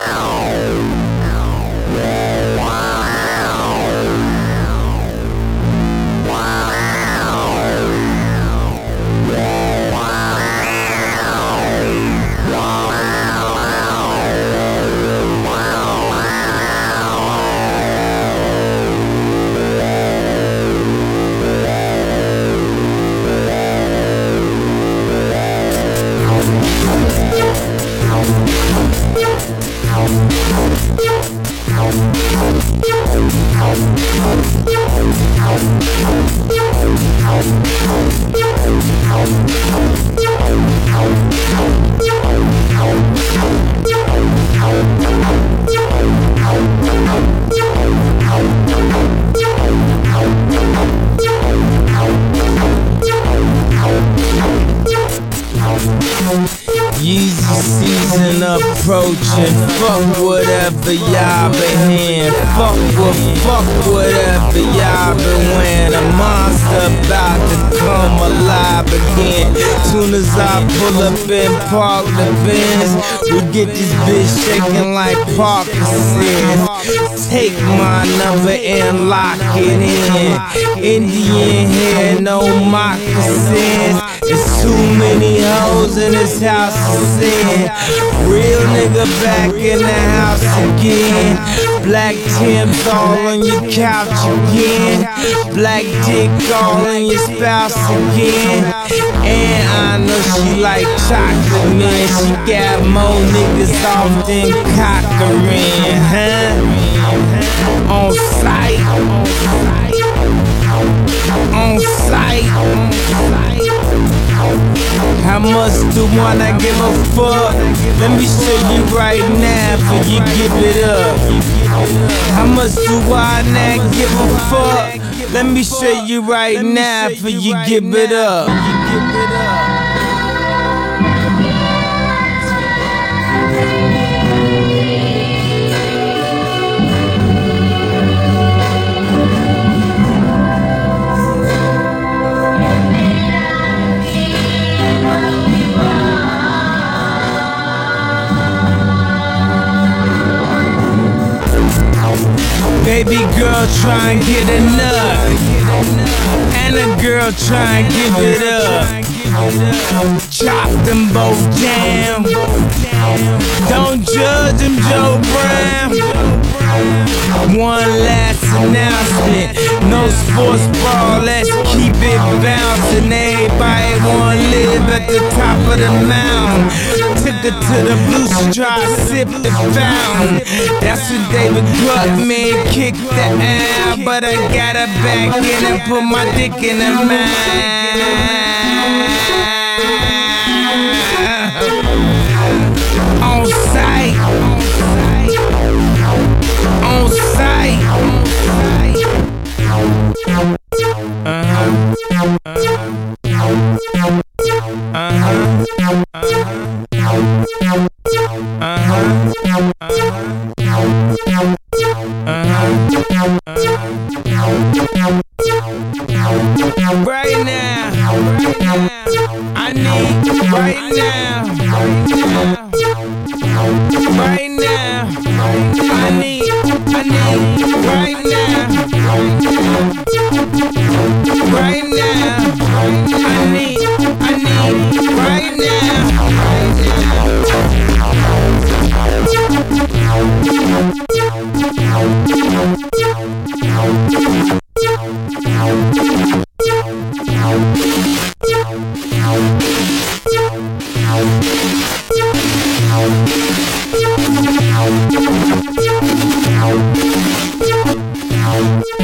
Yeezy season approaching. Fuck whatever y'all been hearing. Fuck whatever y'all been wearing. A monster about to come alive again. Soon as I pull up and park the Benz, we get this bitch shaking like Parkinson's. Take my number and lock it in. Indian hair, no moccasins. There's too many hoes in this house to sin. Real nigga back in the house again. Black Timbs all on your couch again. Black dick all on your spouse again. And I know she like chocolate, man. She got more niggas off than Cochran, huh? On sight. On sight. How much do wanna give a fuck? Let me show you right now before you give it up. How much do I not give a fuck? Let me show you right now before you give it up. Baby girl try and get a nut, and a girl try and give it up. Chop them both down. Don't judge them, Joe Brown. One last announcement. No sports ball, let's keep it bouncing. Everybody wanna live at the top of the mountain. Took her to the blue stripe, sipped the fountain. That's what David Gluckman kicked the air. But I got her back in and put my dick in her mouth. On sight. On sight. Right now, I need right now, right now, I need right now, right now, I need right now.